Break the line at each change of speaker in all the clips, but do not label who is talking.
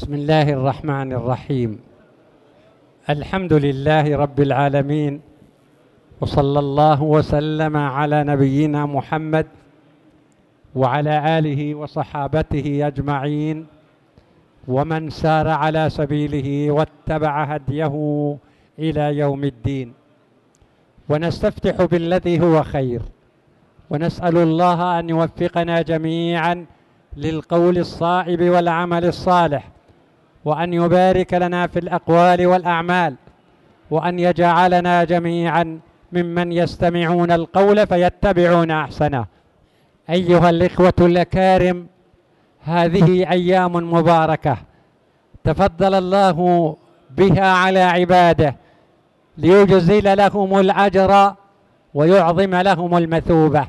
بسم الله الرحمن الرحيم. الحمد لله رب العالمين، وصلى الله وسلم على نبينا محمد وعلى آله وصحابته أجمعين، ومن سار على سبيله واتبع هديه إلى يوم الدين. ونستفتح بالذي هو خير، ونسأل الله أن يوفقنا جميعا للقول الصائب والعمل الصالح، وأن يبارك لنا في الأقوال والأعمال، وأن يجعلنا جميعا ممن يستمعون القول فيتبعون أحسنه. أيها الإخوة الأكارم، هذه أيام مباركة تفضل الله بها على عباده ليجزل لهم الأجر ويعظم لهم المثوبة.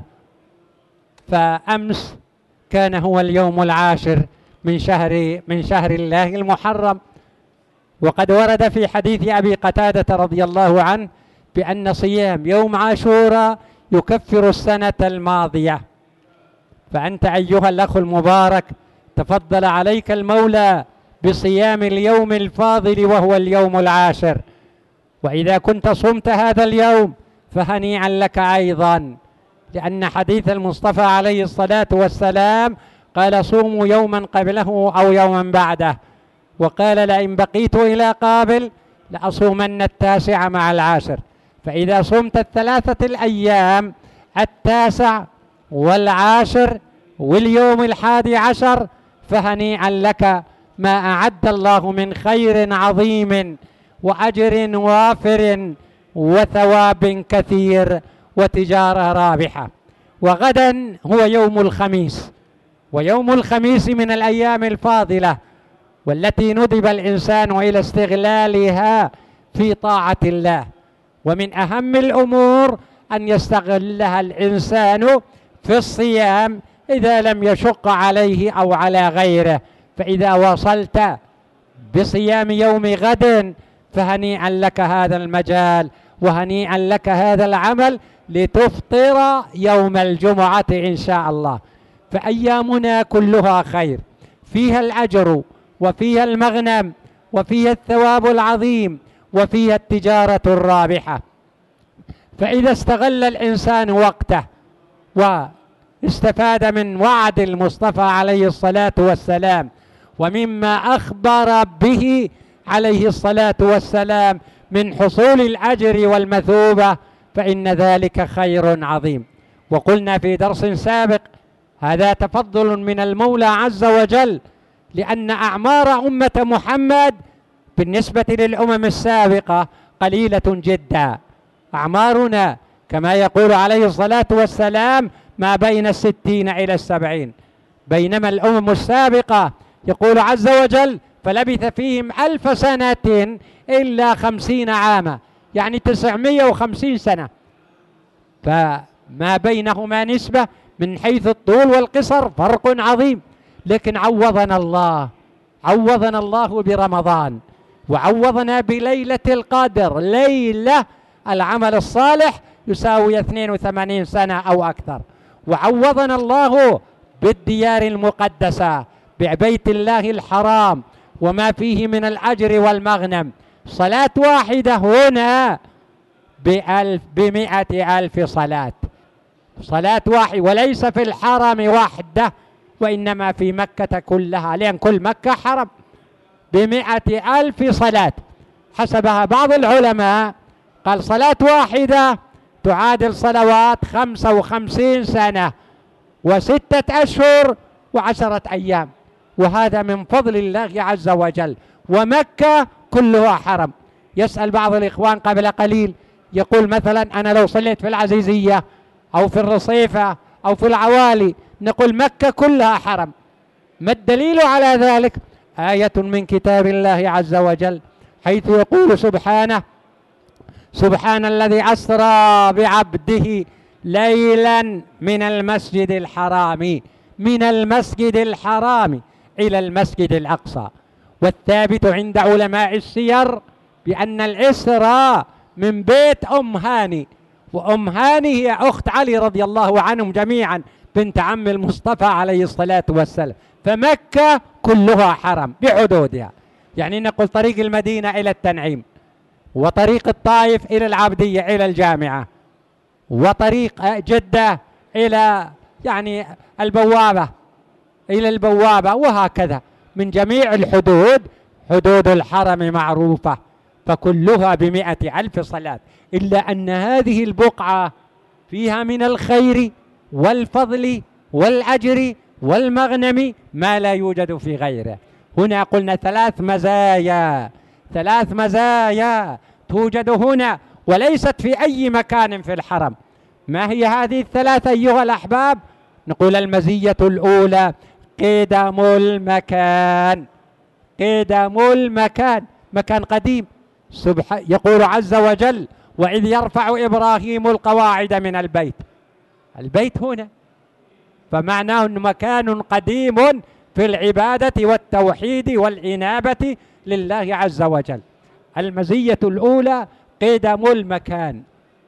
فأمس كان هو اليوم العاشر من شهر الله المحرم، وقد ورد في حديث أبي قتادة رضي الله عنه بأن صيام يوم عاشوراء يكفر السنة الماضية. فأنت أيها الأخ المبارك تفضل عليك المولى بصيام اليوم الفاضل وهو اليوم العاشر، وإذا كنت صمت هذا اليوم فهنيئا لك أيضا، لأن حديث المصطفى عليه الصلاة والسلام قال: صوموا يوما قبله أو يوما بعده، وقال: لئن بقيت إلى قابل لأصومن التاسع مع العاشر. فإذا صمت الثلاثة الأيام، التاسع والعاشر واليوم 11، فهنيئا لك ما أعد الله من خير عظيم وأجر وافر وثواب كثير وتجارة رابحة. وغدا هو يوم الخميس، ويوم الخميس من الأيام الفاضلة والتي ندب الإنسان إلى استغلالها في طاعة الله. ومن أهم الأمور أن يستغلها الإنسان في الصيام إذا لم يشق عليه أو على غيره. فإذا وصلت بصيام يوم غد فهنيئا لك هذا المجال، وهنيئا لك هذا العمل لتفطر يوم الجمعة إن شاء الله. فأيامنا كلها خير، فيها الأجر وفيها المغنم وفيها الثواب العظيم وفيها التجارة الرابحة. فإذا استغل الإنسان وقته واستفاد من وعد المصطفى عليه الصلاة والسلام ومما أخبر به عليه الصلاة والسلام من حصول الأجر والمثوبة، فإن ذلك خير عظيم. وقلنا في درس سابق هذا تفضل من المولى عز وجل، لأن أعمار أمة محمد بالنسبة للأمم السابقة قليلة جدا. أعمارنا كما يقول عليه الصلاة والسلام ما بين 60 إلى 70، بينما الأمم السابقة يقول عز وجل: فلبث فيهم 1000 سنة إلا 50 عاما، يعني 950 سنة. فما بينهما نسبة من حيث الطول والقصر فرق عظيم. لكن عوضنا الله برمضان، وعوضنا بليلة القدر، ليلة العمل الصالح يساوي 82 سنة أو أكثر. وعوضنا الله بالديار المقدسة، ببيت الله الحرام وما فيه من الأجر والمغنم. صلاة واحدة هنا ب100,000 صلاة واحدة، وليس في الحرم وحده وإنما في مكة كلها، لأن كل مكة حرم. ب100,000 صلاة حسبها بعض العلماء، قال صلاة واحدة تعادل صلوات 55 سنة و6 أشهر و10 أيام، وهذا من فضل الله عز وجل. ومكة كلها حرم. يسأل بعض الإخوان قبل قليل يقول مثلا: أنا لو صليت في العزيزية أو في الرصيفة أو في العوالي، نقول مكة كلها حرم. ما الدليل على ذلك؟ آية من كتاب الله عز وجل حيث يقول سبحانه: سبحان الذي أسرى بعبده ليلا من المسجد الحرام إلى المسجد الأقصى. والثابت عند علماء السير بأن الإسراء من بيت أم هاني، وأم هاني هي أخت علي رضي الله عنهم جميعا، بنت عم المصطفى عليه الصلاة والسلام. فمكة كلها حرم بحدودها. يعني نقول طريق المدينة إلى التنعيم، وطريق الطائف إلى العبدية إلى الجامعة، وطريق جدة إلى يعني البوابة إلى البوابة، وهكذا من جميع الحدود. حدود الحرم معروفة، فكلها ب100,000 صلاة، إلا أن هذه البقعة فيها من الخير والفضل والأجر والمغنم ما لا يوجد في غيره. هنا قلنا 3 مزايا، 3 مزايا توجد هنا وليست في أي مكان في الحرم. ما هي هذه ال3 أيها الأحباب؟ نقول المزية الأولى قدم المكان. قدم المكان، مكان قديم. يقول عز وجل: وإذ يرفع إبراهيم القواعد من البيت. البيت هنا، فمعناه أنه مكان قديم في العبادة والتوحيد والإنابة لله عز وجل. المزية الأولى قدم المكان.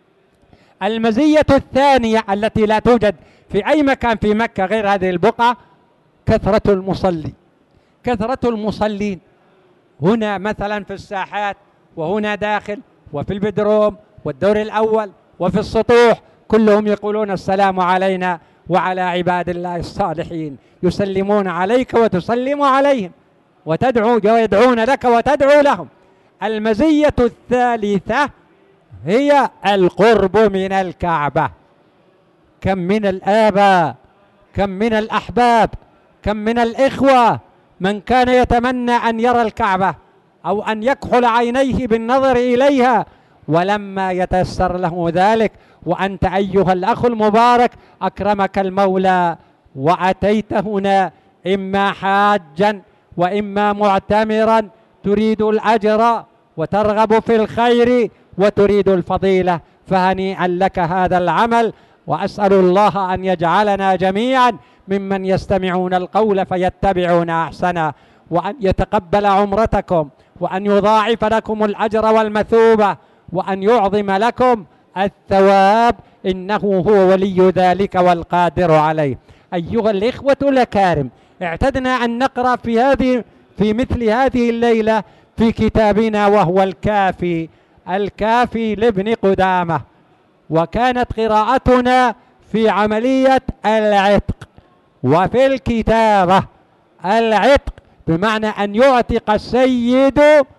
المزية الثانية التي لا توجد في أي مكان في مكة غير هذه البقعة كثرة المصلي، كثرة المصلين. هنا مثلا في الساحات، وهنا داخل، وفي البدروم والدور الأول وفي السطوح، كلهم يقولون السلام علينا وعلى عباد الله الصالحين، يسلمون عليك وتسلم عليهم، ويدعون لك وتدعو لهم. المزية الثالثة هي القرب من الكعبة. كم من الآباء، كم من الأحباب، كم من الإخوة من كان يتمنى أن يرى الكعبة أو أن يكحل عينيه بالنظر إليها، ولما يتيسر له ذلك وأنت أيها الأخ المبارك أكرمك المولى وأتيت هنا إما حاجا وإما معتمرا تريد الأجر وترغب في الخير وتريد الفضيلة، فهنيئا لك هذا العمل. وأسأل الله أن يجعلنا جميعا ممن يستمعون القول فيتبعون أحسنه، وأن يتقبل عمرتكم، وأن يضاعف لكم الأجر والمثوبة، وأن يعظم لكم الثواب، إنه هو ولي ذلك والقادر عليه. أيها الإخوة الأكارم، اعتدنا أن نقرأ في مثل هذه الليلة في كتابنا وهو الكافي، الكافي لابن قدامة، وكانت قراءتنا في عملية العتق، وفي الكتابة العتق بمعنى أن يعتق السيد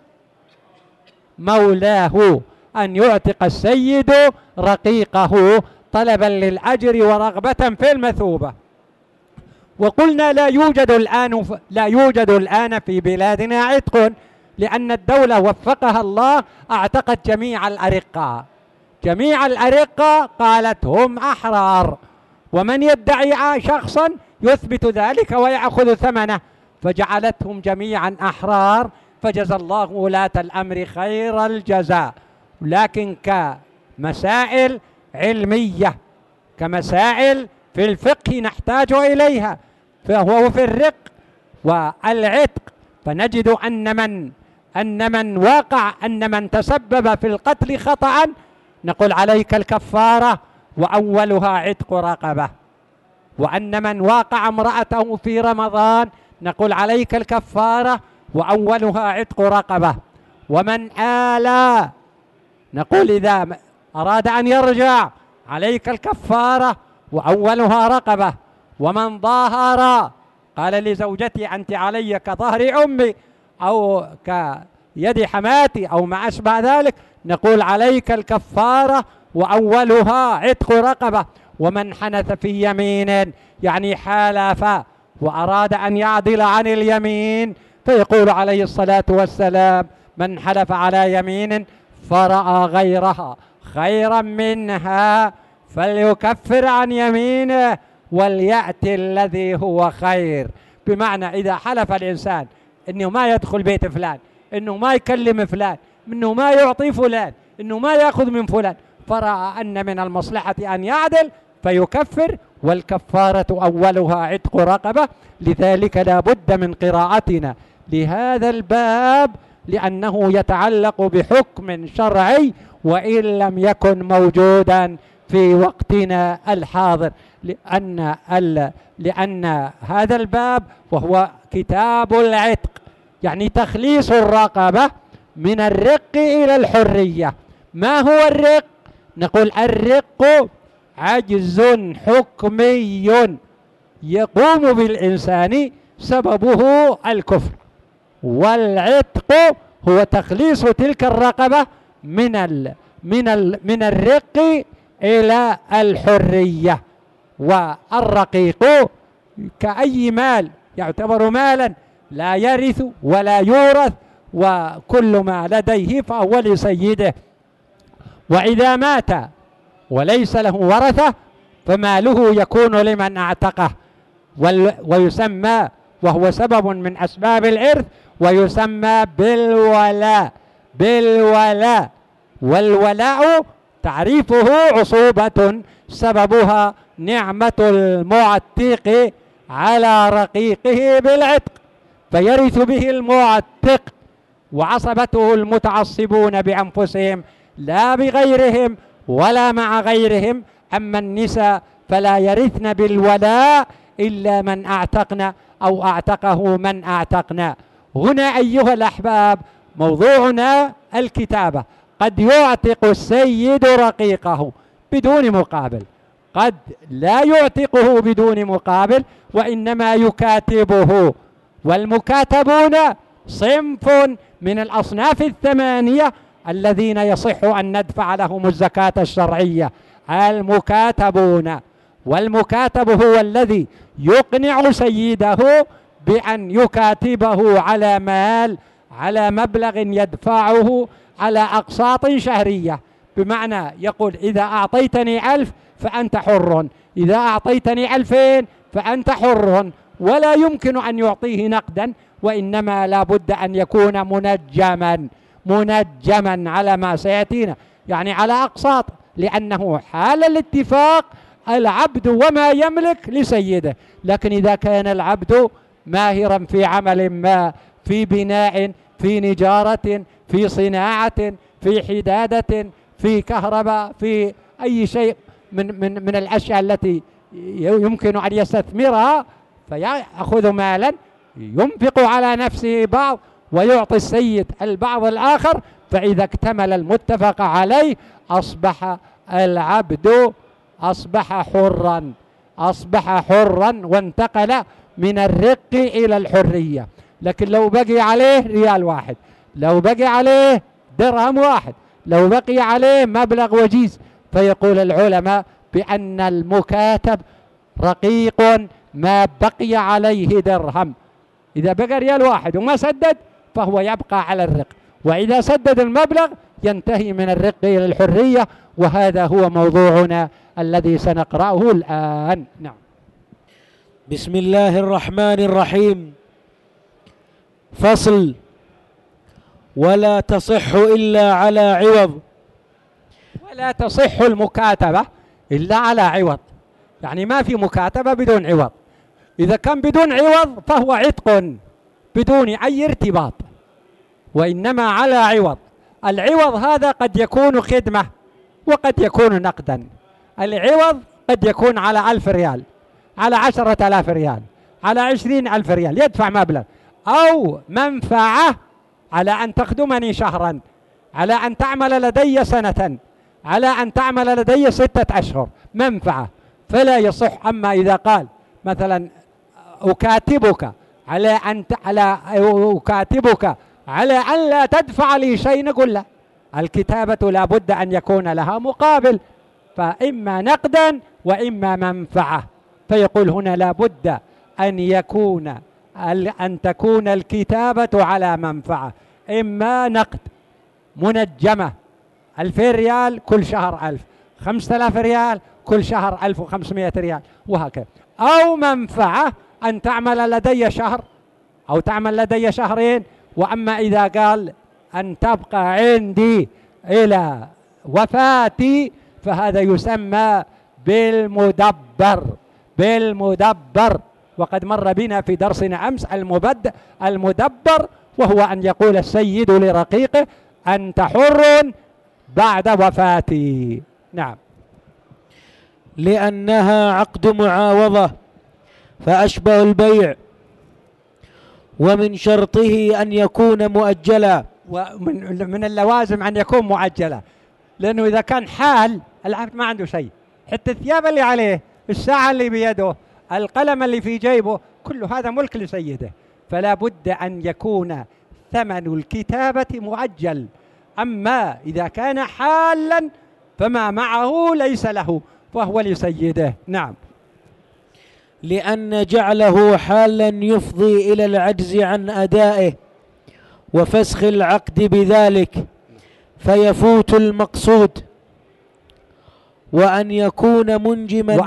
مولاه، أن يعتق السيد رقيقه طلبا للأجر ورغبة في المثوبة. وقلنا لا يوجد الآن في بلادنا عتق، لأن الدولة وفقها الله اعتقت جميع الأرقة. جميع الأرقة قالت هم أحرار، ومن يدعي شخصا يثبت ذلك ويأخذ ثمنه، فجعلتهم جميعا أحرار، فجزى الله ولاة الأمر خير الجزاء. لكن كمسائل علمية، كمسائل في الفقه نحتاج إليها، فهو في الرق والعتق، فنجد أن من تسبب في القتل خطأ نقول عليك الكفارة وأولها عتق رقبة، وأن من واقع امرأته في رمضان نقول عليك الكفارة وأولها عتق رقبة، ومن آلى نقول إذا أراد أن يرجع عليك الكفارة وأولها رقبة، ومن ظاهر قال لزوجتي أنت علي كظهر أمي أو كيد حماتي أو ما أشبه ذلك نقول عليك الكفارة وأولها عتق رقبة، ومن حنث في يمين يعني حالف وأراد أن يعدل عن اليمين فيقول عليه الصلاة والسلام من حلف على يمين فرأى غيرها خيرا منها فليكفر عن يمينه وليأتي الذي هو خير. بمعنى إذا حلف الإنسان إنه ما يدخل بيت فلان، إنه ما يكلم فلان، إنه ما يعطي فلان، إنه ما يأخذ من فلان، فرأى أن من المصلحة أن يعدل فيكفر، والكفارة أولها عتق رقبة. لذلك لا بد من قراءتنا لهذا الباب، لأنه يتعلق بحكم شرعي وإن لم يكن موجودا في وقتنا الحاضر. لأن هذا الباب وهو كتاب العتق، يعني تخليص الرقبة من الرق إلى الحرية. ما هو الرق؟ نقول الرق عجز حكمي يقوم بالإنسان سببه الكفر، والعتق هو تخليص تلك الرقبة من الرق إلى الحرية. والرقيق كأي مال يعتبر مالا لا يرث ولا يورث، وكل ما لديه فهو لسيده، وإذا مات وليس له ورثة فماله يكون لمن اعتقه، ويسمى، وهو سبب من أسباب الإرث، ويسمى بالولاء. والولاء تعريفه عصوبة سببها نعمة المعتق على رقيقه بالعتق، فيرث به المعتق، وعصبته المتعصبون بأنفسهم لا بغيرهم ولا مع غيرهم. أما النساء فلا يرثن بالولاء إلا من أعتقنا أو أعتقه من أعتقنا. هنا أيها الأحباب موضوعنا الكتابة. قد يعتق السيد رقيقه بدون مقابل، قد لا يعتقه بدون مقابل وإنما يكاتبه. والمكاتبون صنف من الأصناف الثمانية الذين يصح أن ندفع لهم الزكاة الشرعية، المكاتبون. والمكاتب هو الذي يقنع سيده بأن يكاتبه على مال، على مبلغ يدفعه على أقساط شهرية، بمعنى يقول إذا أعطيتني 1000 فأنت حر، إذا أعطيتني 2000 فأنت حر، ولا يمكن أن يعطيه نقدا، وإنما لا بد أن يكون منجما على ما سيأتينا، يعني على أقساط، لأنه حال الاتفاق العبد وما يملك لسيده. لكن إذا كان العبد ماهرا في عمل ما، في بناء، في نجارة، في صناعة، في حدادة، في كهرباء، في أي شيء من الأشياء التي يمكن أن يستثمرها، فيأخذ مالا ينفق على نفسه بعض ويعطي السيد البعض الآخر، فإذا اكتمل المتفق عليه أصبح العبد أصبح حرا وانتقل من الرق إلى الحرية. لكن لو بقي عليه ريال واحد، لو بقي عليه درهم واحد، لو بقي عليه مبلغ وجيز، فيقول العلماء بأن المكاتب رقيق ما بقي عليه درهم. إذا بقى ريال واحد وما سدد فهو يبقى على الرق، وإذا سدد المبلغ ينتهي من الرق إلى الحرية. وهذا هو موضوعنا الذي سنقرأه الآن. نعم.
بسم الله الرحمن الرحيم. فصل: ولا تصح إلا على عوض.
ولا تصح المكاتبة إلا على عوض، يعني ما في مكاتبة بدون عوض. إذا كان بدون عوض فهو عتق بدون أي ارتباط، وإنما على عوض. العوض هذا قد يكون خدمة وقد يكون نقدا. العوض قد يكون على 1000 ريال، على 10,000 ريال، على 20,000 ريال، يدفع مبلغ، أو منفعة على أن تخدمني شهرا، على أن تعمل لدي سنة، على أن تعمل لدي 6 أشهر، منفعة، فلا يصح. أما إذا قال مثلا أكاتبك على أن لا تدفع لي شيء، نقول لا، الكتابة لا بد أن يكون لها مقابل، فإما نقدا وإما منفعة. فيقول هنا لا بد أن تكون الكتابة على منفعة، إما نقد منجمة 2000 ريال كل شهر 1000، 5000 ريال كل شهر 1500 ريال، وهكذا، أو منفعة أن تعمل لدي شهر أو تعمل لدي شهرين. وأما إذا قال أن تبقى عندي إلى وفاتي فهذا يسمى بالمدبر. وقد مر بنا في درسنا أمس المدبر، وهو أن يقول السيد لرقيقه أنت حر بعد وفاتي. نعم.
لأنها عقد معاوضة فأشبه البيع، ومن شرطه أن يكون مؤجلا.
ومن اللوازم أن يكون مؤجلا، لأنه إذا كان حال العبد ما عنده شيء، حتى الثياب اللي عليه، الساعة اللي بيده، القلم اللي في جيبه، كل هذا ملك لسيده، فلا بد أن يكون ثمن الكتابة مؤجل. أما إذا كان حالا فما معه ليس له فهو لسيده. نعم.
لأن جعله حالا يفضي إلى العجز عن أدائه وفسخ العقد بذلك فيفوت المقصود. وأن يكون منجما،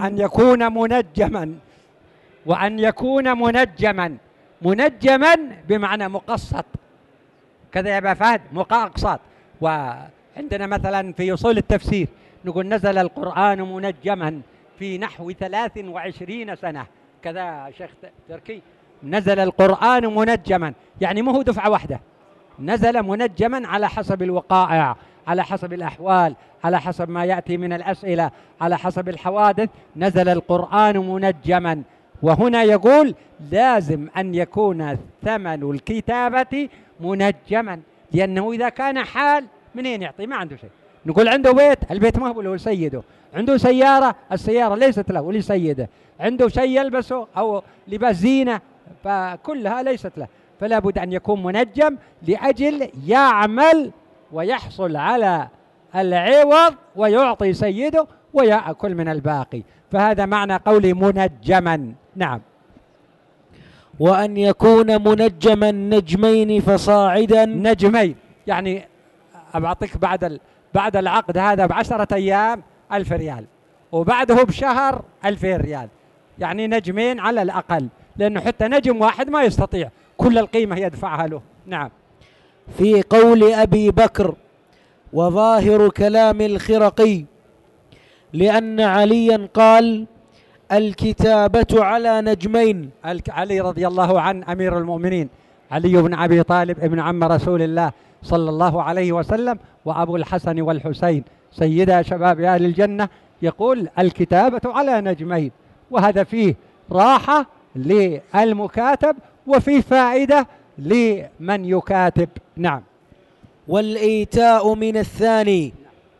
وأن يكون منجما بمعنى مقسط، كذا يا فهد، مقسط. وعندنا مثلا في أصول التفسير نقول نزل القرآن منجما في نحو 23 سنة، كذا شيخ تركي، نزل القرآن منجما، يعني مو دفعة واحدة، نزل منجما على حسب الوقائع، على حسب الأحوال، على حسب ما يأتي من الأسئلة، على حسب الحوادث، نزل القرآن منجما. وهنا يقول لازم أن يكون ثمن الكتابة منجما، لأنه إذا كان حال منين يعطي؟ ما عنده شيء. نقول عنده بيت، البيت ما هو له سيده، عنده سيارة، السيارة ليست له ولسيده، عنده شيء يلبسه أو لباس زينة، فكلها ليست له، فلا بد أن يكون منجم لأجل يعمل ويحصل على العوض ويعطي سيده ويأكل من الباقي، فهذا معنى قولي منجما. نعم.
وأن يكون منجما نجمين فصاعدا.
نجمين يعني أعطيك بعد العقد هذا ب10 أيام 1000 ريال، وبعده بشهر 2000 ريال، يعني نجمين على الأقل، لأنه حتى نجم واحد ما يستطيع كل القيمة يدفعها له. نعم.
في قول أبي بكر وظاهر كلام الخرقي، لأن عليا قال الكتابة على نجمين.
علي رضي الله عنه أمير المؤمنين، علي بن أبي طالب ابن عم رسول الله صلى الله عليه وسلم، وأبو الحسن والحسين سيدا شباب أهل الجنة، يقول الكتابة على نجمين، وهذا فيه راحة للمكاتب وفيه فائدة لمن يكاتب. نعم.
والإيتاء من الثاني.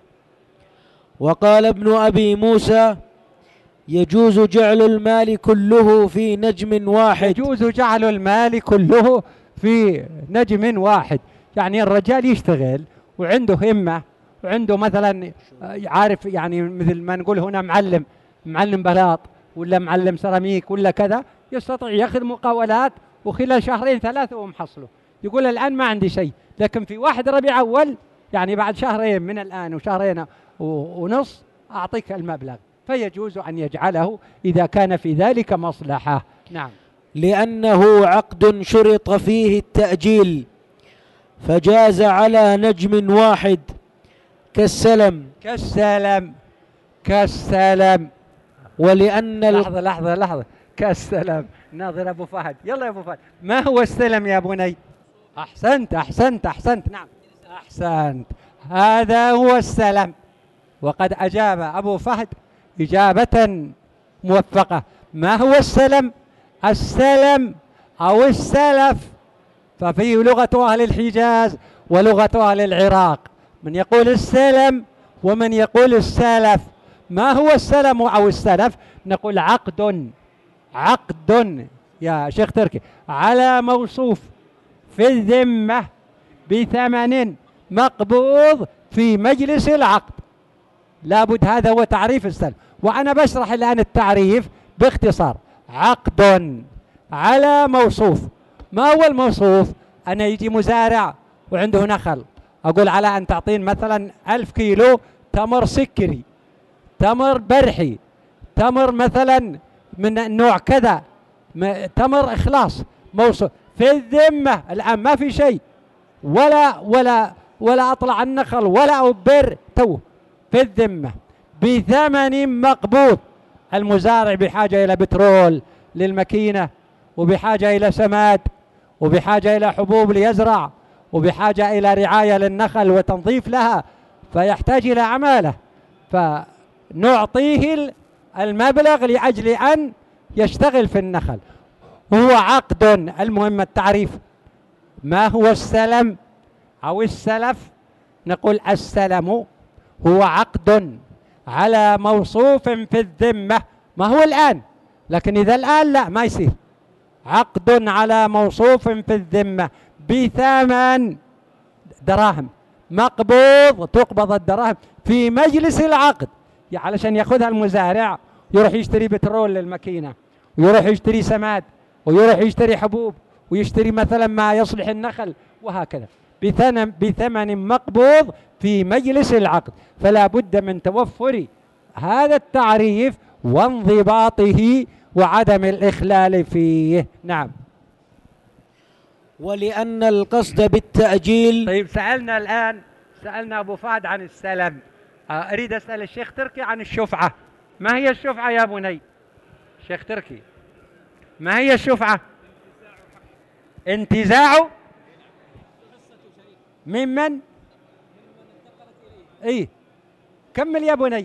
وقال ابن أبي موسى يجوز جعل المال كله في نجم واحد.
يجوز جعل المال كله في نجم واحد، يعني الرجال يشتغل وعنده همة وعنده مثلا عارف، يعني مثل ما نقول هنا معلم بلاط ولا معلم سيراميك ولا كذا، يستطيع ياخذ مقاولات وخلال 2 3 هو محصله، يقول الآن ما عندي شيء، لكن في 1 ربيع أول يعني بعد 2 من الآن و2 ونص أعطيك المبلغ، فيجوز أن يجعله إذا كان في ذلك مصلحة. نعم.
لأنه عقد شرط فيه التأجيل فجاز على نجم واحد كالسلم. ولأن
لحظة كالسلم. ناظر أبو فهد، يلا يا أبو فهد، ما هو السلم يا بني؟ أحسنت. نعم أحسنت، هذا هو السلم. وقد أجاب أبو فهد إجابة موفقة. ما هو السلم؟ السلم أو السلف، ففي لغة أهل الحجاز ولغة أهل العراق من يقول السلم ومن يقول السلف. ما هو السلم أو السلف؟ نقول عقد يا شيخ تركي على موصوف في الذمة بثمن مقبوض في مجلس العقد. لابد، هذا هو تعريف السلم، وأنا بشرح الآن التعريف باختصار. عقد على موصوف. ما هو الموصوف؟ أنا يجي مزارع وعنده نخل، أقول على أن تعطين مثلا 1000 كيلو تمر سكري، تمر برحي، تمر مثلا من النوع كذا، تمر إخلاص، موصوف في الذمة. الآن ما في شيء، ولا أطلع النخل ولا أبر، في الذمة بثمن مقبوض. المزارع بحاجة إلى بترول للمكينة، وبحاجة إلى سماد، وبحاجة إلى حبوب ليزرع، وبحاجة إلى رعاية للنخل وتنظيف لها، فيحتاج إلى عمالة، فنعطيه المبلغ لأجل أن يشتغل في النخل. هو عقد. المهم التعريف. ما هو السلم أو السلف؟ نقول السلم هو عقد على موصوف في الذمة، ما هو الآن، لكن إذا الآن لا ما يصير. عقد على موصوف في الذمة بثمن دراهم، مقبوض، تقبض الدراهم في مجلس العقد. علشان ياخذها المزارع يروح يشتري بترول للماكينة، ويروح يشتري سماد، ويروح يشتري حبوب، ويشتري مثلا ما يصلح النخل، وهكذا بثمن مقبوض في مجلس العقد. فلا بد من توفر هذا التعريف وانضباطه وعدم الإخلال فيه. نعم.
ولأن القصد بالتأجيل.
طيب سألنا أبو فهد عن السلم، أريد أسأل الشيخ تركي عن الشفعة. ما هي الشفعة يا بني؟ شيخ تركي، ما هي الشفعة؟ انتزاع ممن؟ ايه كمل يا بني.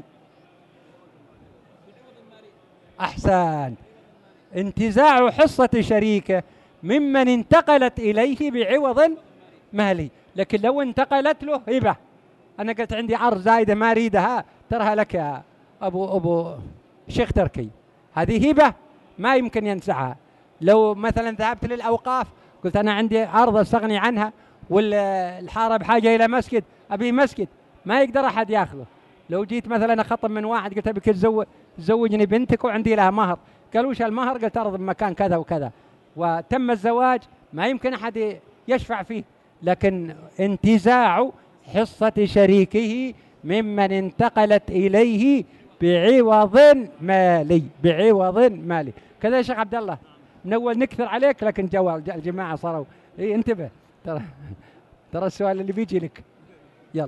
أحسن. انتزاع حصة شريكه ممن انتقلت إليه بعوض مالي. لكن لو انتقلت له هبة، أنا قلت عندي عرض زايدة ما أريدها، ترها لك يا أبو شيخ تركي، هذه هبة ما يمكن ينسعها. لو مثلا ذهبت للأوقاف قلت أنا عندي عرض أستغني عنها، والحارة بحاجة إلى مسجد، أبي مسجد، ما يقدر أحد يأخذه. لو جيت مثلا أخطب من واحد قلت أبيك تزوجني بنتك وعندي لها مهر، قالوا وش المهر؟ قلت أرض بمكان كذا وكذا، وتم الزواج، ما يمكن أحد يشفع فيه. لكن انتزاع حصة شريكه ممن انتقلت إليه بعوض مالي، بعوض مالي. كذا يا شيخ عبد الله، من أول نكثر عليك، لكن الجماعة صاروا انتبه، ترى السؤال اللي بيجي لك. يلا.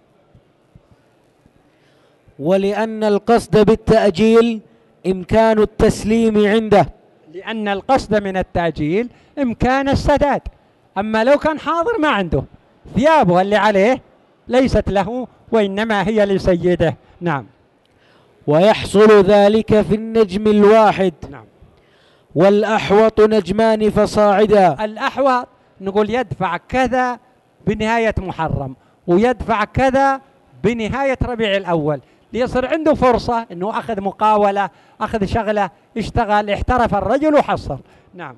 ولأن القصد بالتأجيل إمكان التسليم عنده.
لأن القصد من التأجيل إمكان السداد. أما لو كان حاضر ما عنده، ثيابه اللي عليه ليست له وإنما هي لسيده. نعم.
ويحصل ذلك في النجم الواحد.
نعم.
والأحوط نجمان فصاعدا.
الأحوط نقول يدفع كذا بنهاية محرم، ويدفع كذا بنهاية ربيع الأول، ليصير عنده فرصة أنه أخذ مقاولة، أخذ شغلة، اشتغل، احترف الرجل وحصل. نعم.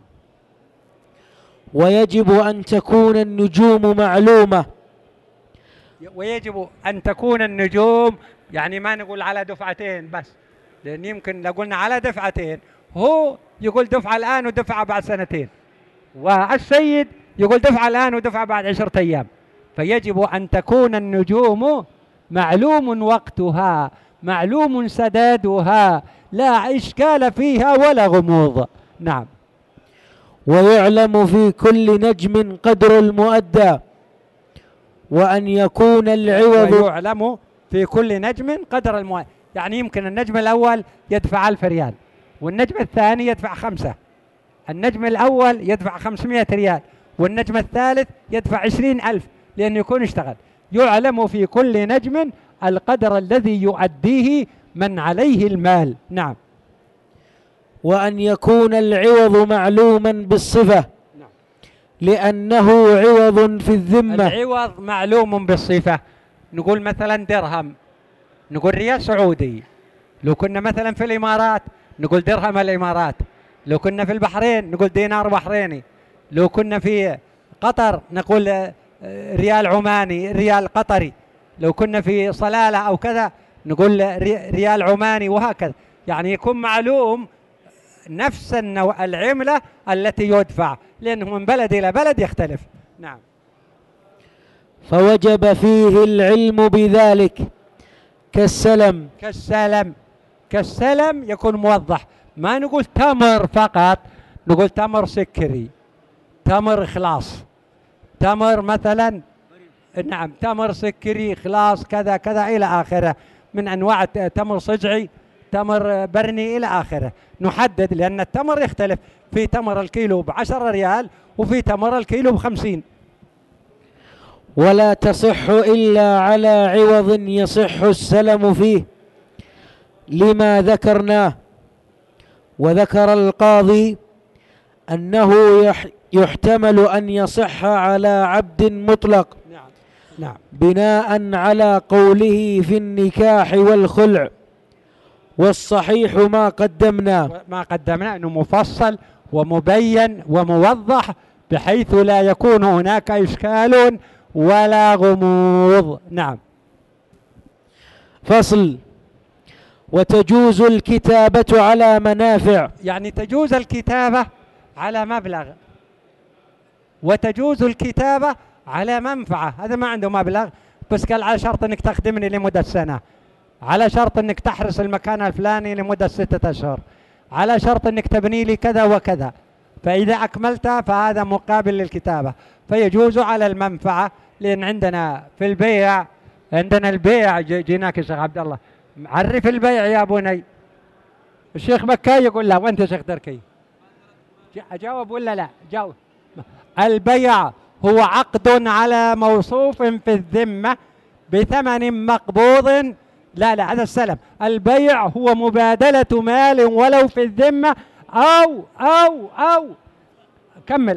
ويجب أن تكون النجوم معلومة.
ويجب أن تكون النجوم، يعني ما نقول على دفعتين بس، لأن يمكن لو قلنا على دفعتين هو يقول دفعة الآن ودفعة بعد سنتين، والسيد يقول دفعة الآن ودفعة بعد 10 أيام. فيجب أن تكون النجوم معلوم وقتها، معلوم سدادها، لا إشكال فيها ولا غموض. نعم.
ويعلم في كل نجم قدر المؤدى، وأن يكون العوض.
ويعلم في كل نجم قدر المؤدى، يعني يمكن النجم الأول يدفع 1000 ريال، والنجم الثاني يدفع 5، النجم الأول يدفع 500 ريال، والنجم الثالث يدفع 20,000 لأنه يكون اشتغل. يعلم في كل نجم القدر الذي يؤديه من عليه المال. نعم.
وأن يكون العوض معلوما بالصفة.
نعم.
لأنه عوض في الذمة.
العوض معلوم بالصفة. نقول مثلا درهم، نقول ريال سعودي. لو كنا مثلا في الإمارات نقول درهم الإمارات. لو كنا في البحرين نقول دينار بحريني. لو كنا في قطر نقول ريال عماني، ريال قطري. لو كنا في صلالة أو كذا نقول ريال عماني، وهكذا. يعني يكون معلوم نفس العملة التي يدفع، لأنه من بلد إلى بلد يختلف. نعم.
فوجب فيه العلم بذلك كالسلم.
كالسلم يكون موضح، ما نقول تمر فقط، نقول تمر سكري، تمر إخلاص، تمر مثلا، نعم، تمر سكري إخلاص كذا كذا إلى آخره، من أنواع تمر صجعي، تمر برني إلى آخره. نحدد، لأن التمر يختلف، في تمر الكيلو ب10 ريال، وفي تمر الكيلو ب50.
ولا تصح إلا على عوض يصح السلم فيه، لما ذكرناه. وذكر القاضي أنه يحتمل أن يصح على عبد مطلق
نعم
بناء على قوله في النكاح والخلع، والصحيح ما قدمنا
أنه مفصل ومبين وموضح بحيث لا يكون هناك إشكال ولا غموض. نعم.
فصل. وتجوز الكتابة على منافع،
يعني تجوز الكتابة على مبلغ، وتجوز الكتابة على منفعة. هذا ما عنده مبلغ، بس قال على شرط انك تخدمني لمدة سنة، على شرط انك تحرس المكان الفلاني لمدة 6 أشهر، على شرط انك تبني لي كذا وكذا، فإذا أكملتها فهذا مقابل للكتابة، فيجوز على المنفعة. لأن عندنا في البيع، عندنا البيع، جيناك يا شيخ عبد الله، عرف البيع يا بني. الشيخ مكاي يقول لا، وانت يا شيخ دركي اجاوب ولا لا؟ جاوب. البيع هو عقد على موصوف في الذمة بثمن مقبوض. لا هذا السلم. البيع هو مبادلة مال ولو في الذمة أو كمل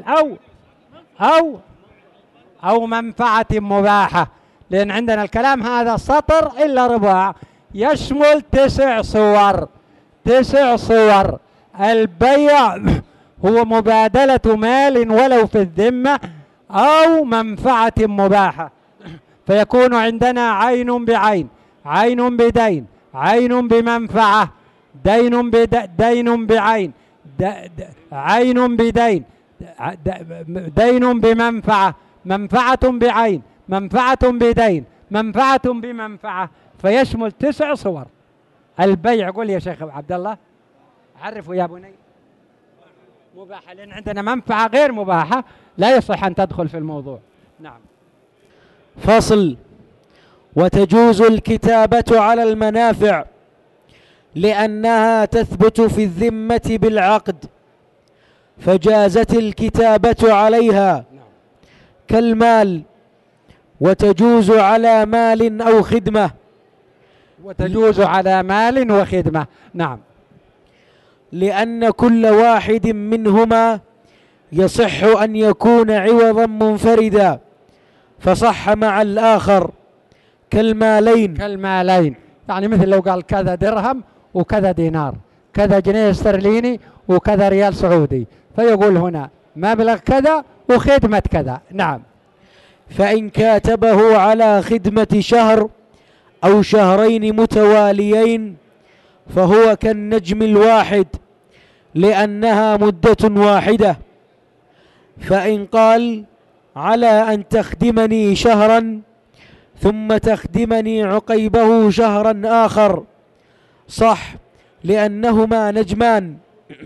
أو منفعة مباحة. لأن عندنا الكلام هذا سطر إلا رباع، يشمل 9 صور. 9 صور. البيع هو مبادلة مال ولو في الذمة أو منفعة مباحة، فيكون عندنا عين بعين، عين بدين، عين بمنفعة، دين بعين، عين بدين، دين بمنفعة، منفعة بعين، منفعة بدين، منفعة بمنفعة، فيشمل 9 صور. البيع قول يا شيخ عبد الله، عرفوا يا بني. مباحة، لأن عندنا منفعة غير مباحة لا يصح أن تدخل في الموضوع. نعم.
فصل. وتجوز الكتابة على المنافع لأنها تثبت في الذمة بالعقد، فجازت الكتابة عليها كالمال، وتجوز على مال أو خدمة.
وتجوز على مال وخدمة. نعم.
لأن كل واحد منهما يصح أن يكون عوضا منفردا فصح مع الآخر، كالمالين.
يعني مثل لو قال كذا درهم وكذا دينار، كذا جنيه استرليني وكذا ريال سعودي، فيقول هنا مبلغ كذا وخدمة كذا. نعم.
فإن كاتبه على خدمة شهر أو شهرين متواليين فهو كالنجم الواحد لأنها مدة واحدة. فإن قال على أن تخدمني شهرا ثم تخدمني عقيبه شهرا آخر صح لأنهما نجمان.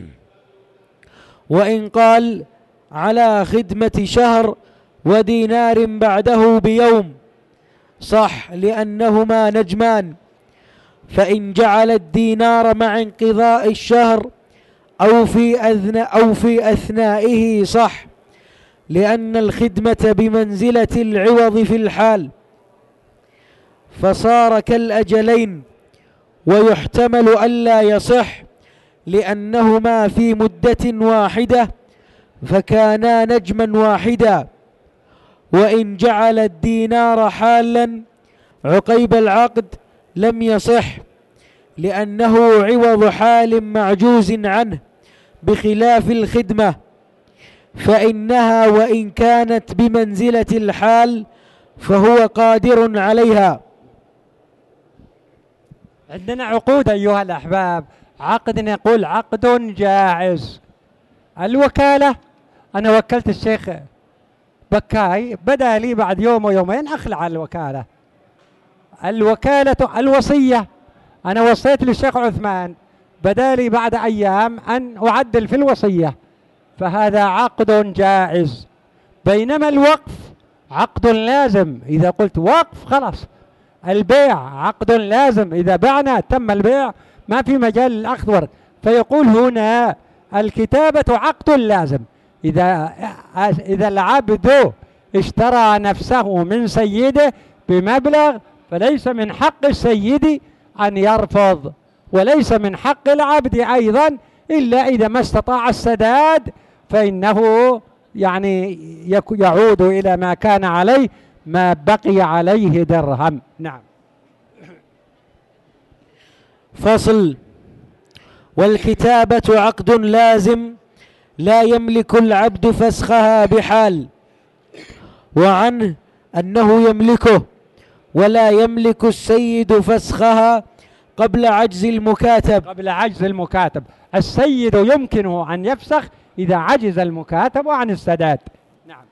وإن قال على خدمة شهر ودينار بعده بيوم صح لأنهما نجمان. فإن جعل الدينار مع انقضاء الشهر أو في أثنائه صح لأن الخدمة بمنزلة العوض في الحال، فصار كالأجلين. ويحتمل ألا يصح لأنهما في مدة واحدة فكانا نجما واحدا. وإن جعل الدينار حالا عقيب العقد لم يصح لأنه عوض حال معجوز عنه بخلاف الخدمة، فإنها وإن كانت بمنزلة الحال فهو قادر عليها.
عندنا عقود أيها الأحباب، عقد نقول عقد جائز. الوكالة، أنا وكلت الشيخ بكاي، بدأ لي بعد يوم ويومين أخلع الوكالة. الوكالة الوصية، أنا وصيت للشيخ عثمان، بدأ لي بعد أيام أن أعدل في الوصية، فهذا عقد جائز. بينما الوقف عقد لازم، إذا قلت وقف خلاص. البيع عقد لازم، إذا بعنا تم البيع ما في مجال للأخذ ورد. فيقول هنا الكتابة عقد لازم. إذا العبد اشترى نفسه من سيده بمبلغ فليس من حق السيد أن يرفض، وليس من حق العبد أيضا إلا إذا ما استطاع السداد، فإنه يعني يعود إلى ما كان عليه ما بقي عليه درهم. نعم.
فصل. والكتابة عقد لازم لا يملك العبد فسخها بحال، وعنه أنه يملكه، ولا يملك السيد فسخها قبل عجز المكاتب.
قبل عجز المكاتب، السيد يمكنه أن يفسخ إذا عجز المكاتب عن السداد. نعم.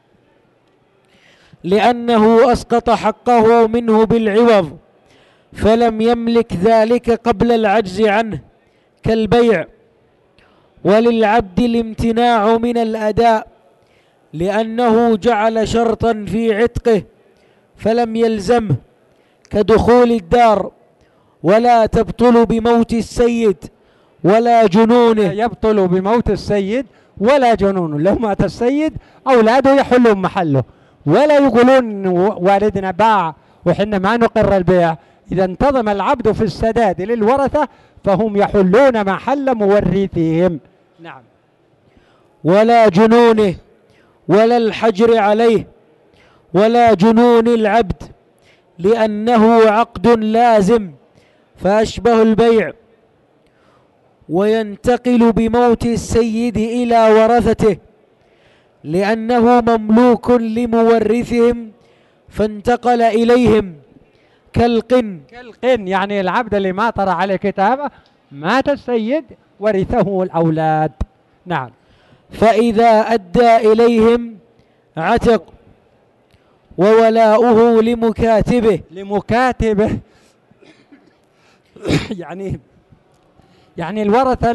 لأنه أسقط حقه منه بالعوض، فلم يملك ذلك قبل العجز عنه كالبيع. وللعبد الامتناع من الأداء لأنه جعل شرطا في عتقه فلم يلزمه، كدخول الدار، ولا تبطل بموت السيد ولا جنونه.
يبطل بموت السيد ولا جنونه. لو مات السيد أولاده يحلون محله، ولا يقولون والدنا باع وحنا ما نقر البيع. إذا انتظم العبد في السداد للورثة فهم يحلون محل مورثهم. نعم.
ولا جنونه، ولا الحجر عليه، ولا جنون العبد، لأنه عقد لازم فأشبه البيع. وينتقل بموت السيد إلى ورثته لأنه مملوك لمورثهم فانتقل إليهم، كالقن.
يعني العبد اللي ما طرأ عليه كتابة، مات السيد ورثه الأولاد. نعم.
فإذا أدى إليهم عتق، وولاؤه لمكاتبه يعني
الورثة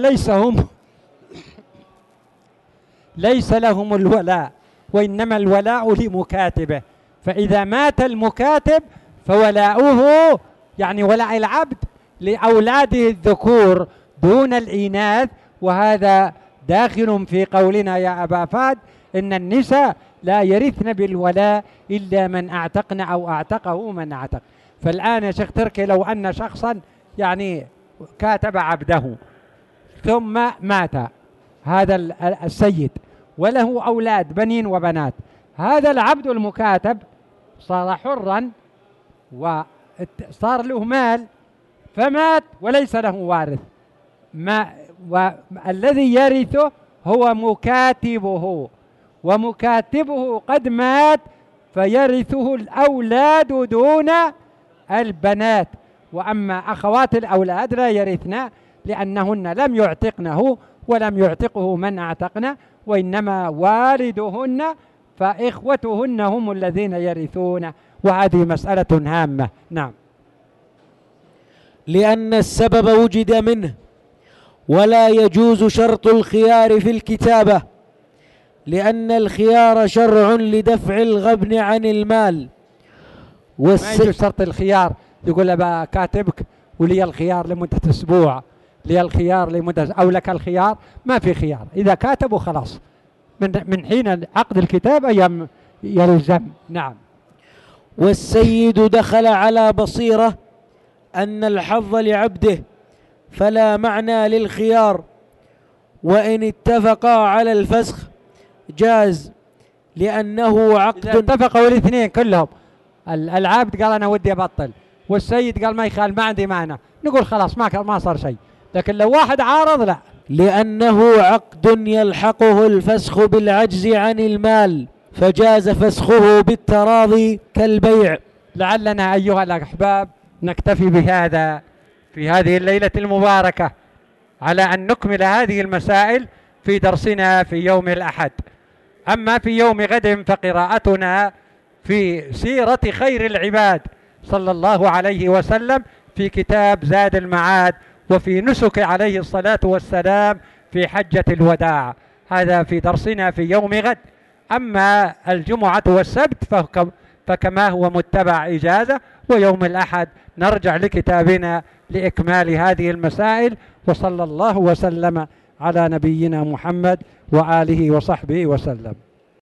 ليس لهم الولاء، وإنما الولاء لمكاتبه. فإذا مات المكاتب فولاؤه يعني ولاء العبد لأولاده الذكور دون الإناث. وهذا داخل في قولنا يا أبا فهد إن النساء لا يرثن بالولاء إلا من أعتقن أو أعتقه من أعتق. فالآن يا شيخ تركي، لو أن شخصا يعني كاتب عبده ثم مات هذا السيد وله أولاد بنين وبنات، هذا العبد المكاتب صار حرا وصار له مال، فمات وليس له وارث، والذي يرثه هو مكاتبه، ومكاتبه قد مات فيرثه الأولاد دون البنات. وأما أخوات الأولاد لا يرثن لأنهن لم يعتقنه ولم يعتقه من أعتقنا، وإنما والدهن فإخوتهن هم الذين يرثون، وهذه مسألة هامة. نعم.
لأن السبب وجد منه، ولا يجوز شرط الخيار في الكتابة، لأن الخيار شرع لدفع الغبن عن المال.
ما يجوز شرط الخيار، يقول أبا كاتبك ولي الخيار لمدة أسبوع، لي الخيار لمدة أو لك الخيار. ما في خيار، إذا كاتبوا خلاص من حين عقد الكتابة يلزم. نعم.
والسيد دخل على بصيرة أن الحظ لعبده فلا معنى للخيار، وإن اتفقا على الفسخ جاز لأنه عقد.
إذا اتفقوا الاثنين كلهم، العبد قال أنا ودي أبطل والسيد قال ما يخال، ما عندي معنى، نقول خلاص ما صار شيء. لكن لو واحد عارض لا،
لأنه عقد يلحقه الفسخ بالعجز عن المال فجاز فسخه بالتراضي كالبيع.
لعلنا أيها الأحباب نكتفي بهذا في هذه الليلة المباركة، على أن نكمل هذه المسائل في درسنا في يوم الأحد. أما في يوم غد فقراءتنا في سيرة خير العباد صلى الله عليه وسلم في كتاب زاد المعاد، وفي نسك عليه الصلاة والسلام في حجة الوداع. هذا في درسنا في يوم غد. أما الجمعة والسبت فكما هو متبع إجازة، ويوم الأحد نرجع لكتابنا لإكمال هذه المسائل. وصلى الله وسلم على نبينا محمد وآله وصحبه وسلم.